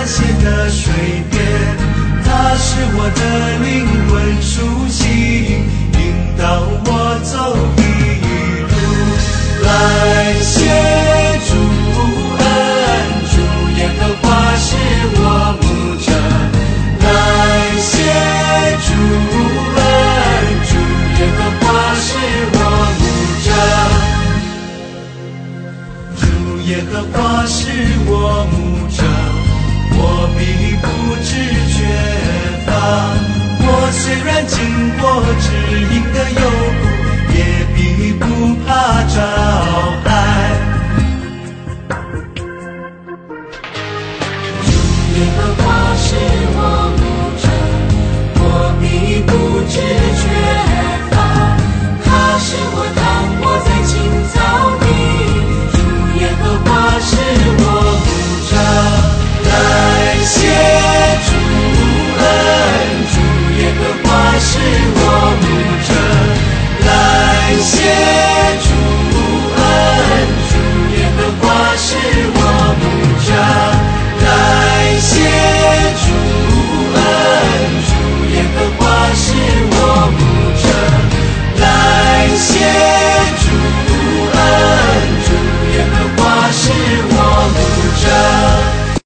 泻的水边，它是我的灵魂苏醒，引导我走的路。来谢主恩主，耶和华是我牧者。来谢主恩主，耶和华是我牧者。主耶和华是我牧者，我必不致缺乏。我虽然经过指引的幽